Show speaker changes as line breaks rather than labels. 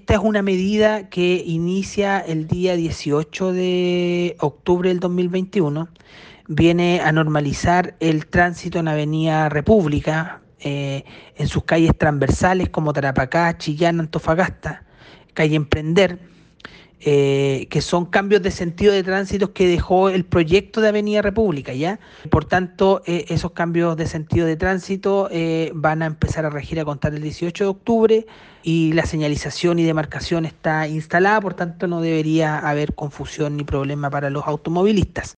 Esta es una medida que inicia el día 18 de octubre del 2021. Viene a normalizar el tránsito en Avenida República, en sus calles transversales como Tarapacá, Chillán, Antofagasta, calle Emprender, que son cambios de sentido de tránsito que dejó el proyecto de Avenida República, ¿ya? Por tanto, esos cambios de sentido de tránsito van a empezar a regir a contar el 18 de octubre y la señalización y demarcación está instalada, por tanto no debería haber confusión ni problema para los automovilistas.